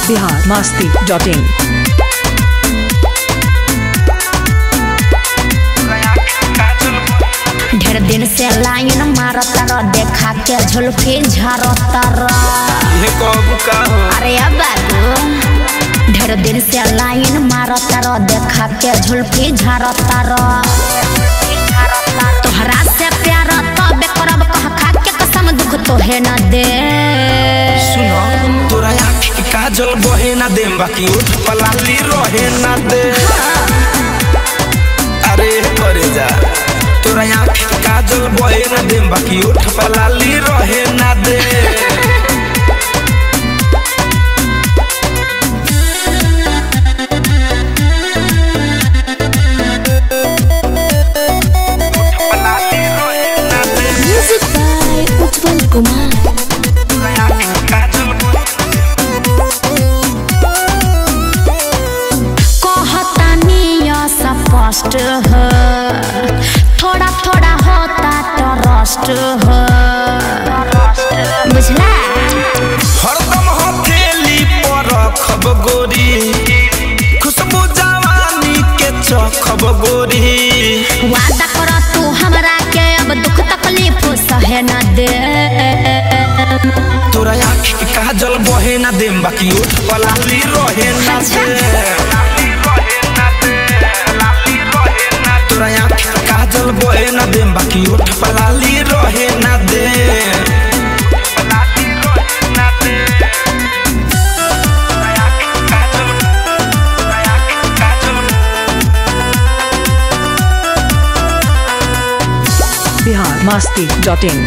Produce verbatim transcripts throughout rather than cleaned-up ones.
Bihar Masti dot in. ढेर दिन से लाइन मारता र देखा के झुलफी झारता र ये कब का हो? अरे अब बाबू ढेर दिन से लाइन मारता र देखा के झुलफी झारता र तोहरा से प्यार तबे करब कह खा के कसम दुख तोहे न दे। सुनो तोरा आँख के काजल बहे ना दे बाकी उठ पलाली रहे ना दे। अरे करे जा तोरा आँख के काजल बहे ना दे बाकी उठ पलाली रहे ना दे। Music by Utpal Kumar. स्पष्ट हो थोड़ा थोड़ा होता ट्रस्ट हो बुझला। हरदम हथेली पर रखब गोरी खुशबू जवानी के चखब गोरी। वादा कर तू हमरा के अब दुख तकलीफ सहे न दे। तोरा आँख के काजल बहे ना दे बाकी उठ पलाली रहे ना दे। तोरा आँख के काजल बहे ना दे बाकी उठ पलाली रहे ना दे। बिहार मस्ती डॉट इन।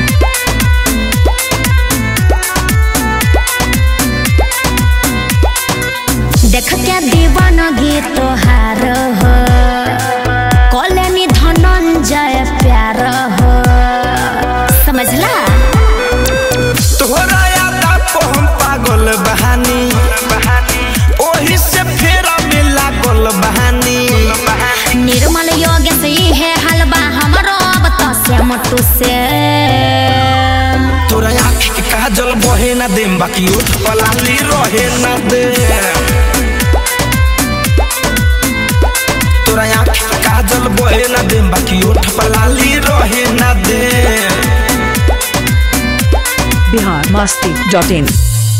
देख के दीवानगी तोहार हो कॉलेनी धनंजय प्यार हो समझला। तोहरा यादा को हम पागल बहानी ओही से फेरा में लागल बहानी। निर्मल योग से है हलवा हमरो अब तो से मोटू से। तोरा आँख के काजल बहे ना दे बाकी उठ पलाली रहे ना दे। तोरा आँख के काजल बहे ना दे बाकी उठ पलाली रहे ना दे। बिहार मस्ती डॉट इन।